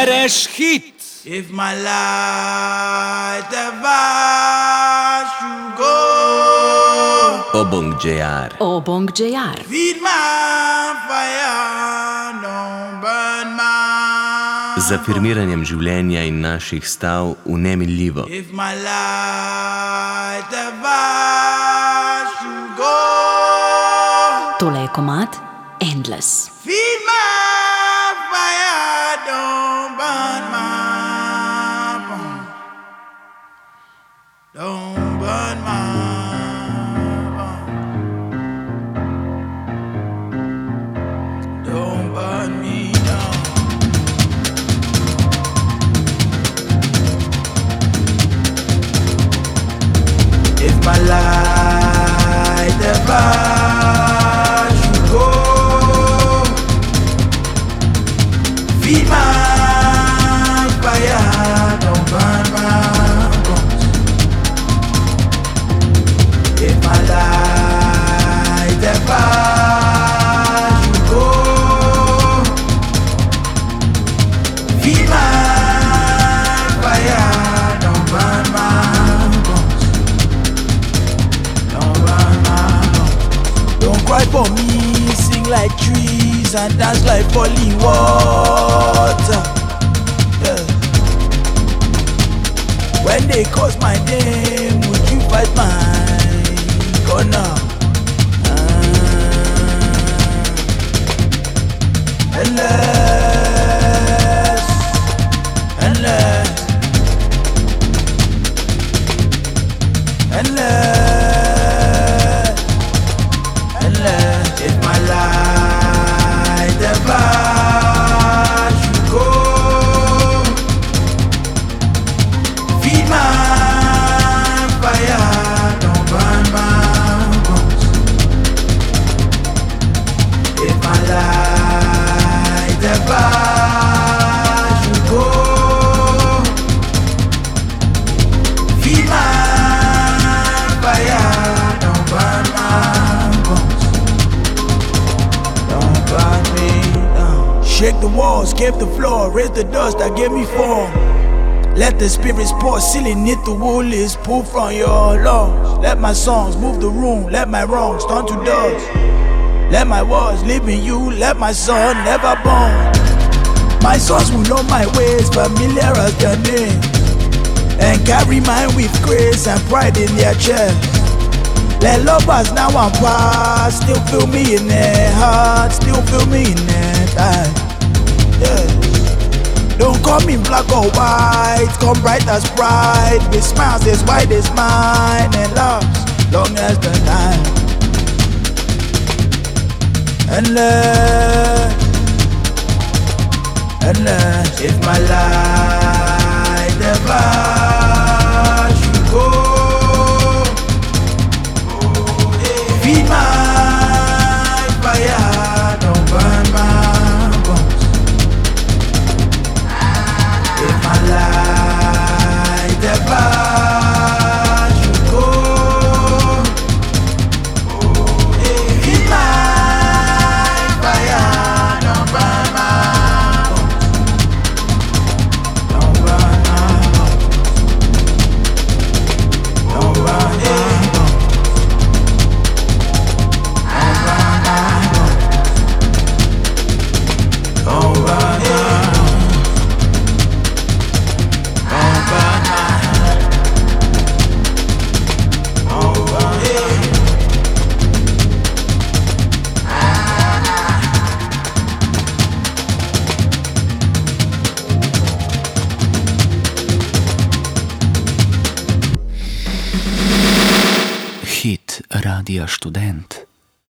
Izbereš hit. If my light ever should go, Obong JR. Obong JR. feed my fire, don't burn my Z afirmiranjem življenja in naših stav v nemiljivo. If my light ever should go, Tole je komad Endless. feed my fire, don't burn my bone. Don't burn my bone. Don't burn me down. If my light ever should go, feed my fire, don't burn my bones. If my light ever should go, feed my fire, don't burn my bones. Don't burn my bones. Don't cry for me, sing like trees and dance like falling water. Yeah. When they call my name, would you fight my corner? Endless, endless, endless, endless. If my light ever should go, feed my fire, don't burn my bones. If my light ever should go, feed my fire, don't burn my bones. Don't burn me down. Shake the walls, scrape the floor, raise the dust that gave me form. Let the spirits pour, sealing it, the wool is pulled from your lungs. Let my songs move the room, let my wrongs turn to dust. Let my words live in you, let my son never born. My sons will know my ways, familiar as their name, and carry mine with grace and pride in their chest. Let lovers now and past still feel me in their heart, still feel me in their time. Yeah. Don't come in black or white, come bright as bright, with smiles as wide as mine, and love's long as the night. Endless, endless. If my light ever should go, feed my fire, don't burn my bones. If my light ever should go, feed my fire, don't burn my bones. Don't burn my bones. Don't burn my bones. Don't burn my Hit Radia Študent.